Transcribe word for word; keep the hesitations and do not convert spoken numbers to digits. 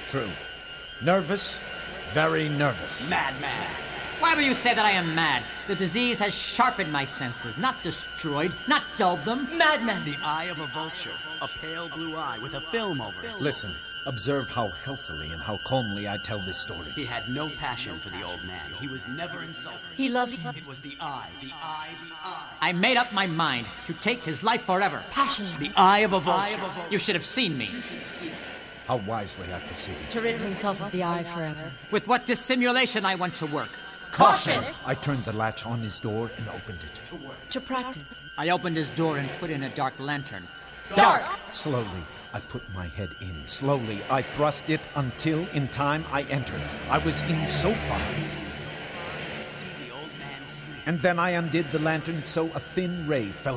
True. Nervous, very nervous. Madman. Why will you say that I am mad? The disease has sharpened my senses, not destroyed, not dulled them. Madman. The eye of a vulture, a pale blue eye with a film over it. Listen, observe how healthily and how calmly I tell this story. He had no passion for the old man. He was never insulted. He loved him. It was the eye, the eye, the eye. I made up my mind to take his life forever. Passionless. The eye of a vulture. You should have seen me. How wisely I proceeded. To rid himself of the eye forever. With what dissimulation I went to work. Caution! I turned the latch on his door and opened it. To practice. I opened his door and put in a dark lantern. Dark! Slowly, I put my head in. Slowly, I thrust it until, in time, I entered. I was in so far. See the old man sleep. And then I undid the lantern so a thin ray fell